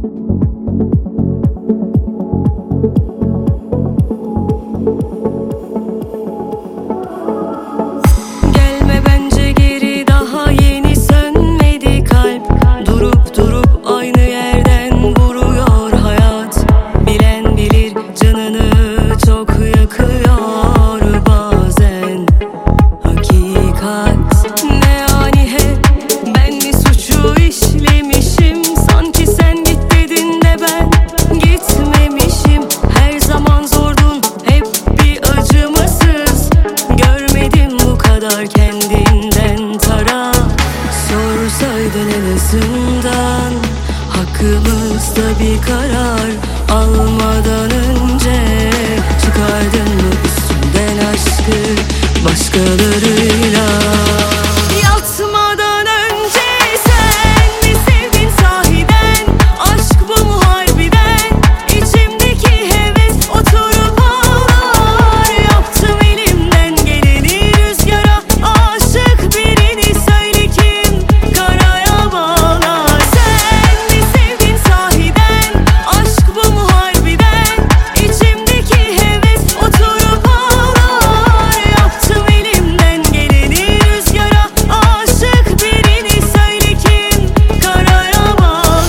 Gelme bence geri, daha yeni sönmedi kalp. Durup durup aynı yerden vuruyor hayat. Bilen bilir canını çok yakıyor bazen hakikat. Ne ani hep ben mi suçu işlemişim? Sanki sen git dedin de ben gitmemişim. Her zaman zordun, hep bir acımasız. Görmedim bu kadar kendinden tara. Sorsaydın en azından, hakkımızda bir karar almadan önce. Çıkardın mı üstünden aşkı başkalarıyla? Yatmadan önce sen mi sevdin sahiden? Aşk bu mu harbiden? İçimdeki heves oturup ağlar. Yaptım elimden geleni rüzgara, aşık birini söyle kim karaya bağlar? Sen mi sevdin sahiden? Aşk bu mu harbiden? İçimdeki heves oturup ağlar. Yaptım elimden geleni rüzgara, aşık birini söyle kim karaya bağlar?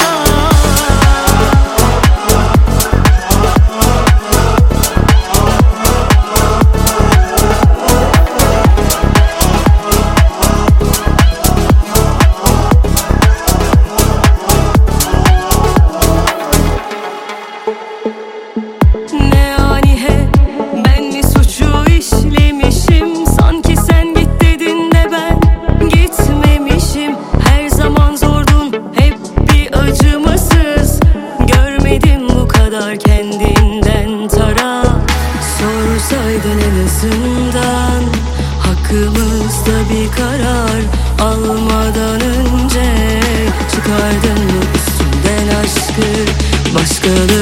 Ne ani hep ben mi suçu işlemişim? Sanki sen git dedin de ben gitmemişim. Her zaman zordun, hep bir acımasız. Görmedim bu kadar kendinden tara. Sorsaydın en azından, hakkımızda bir karar almadan önce. Çıkardın mı üstünden aşkı başkaları?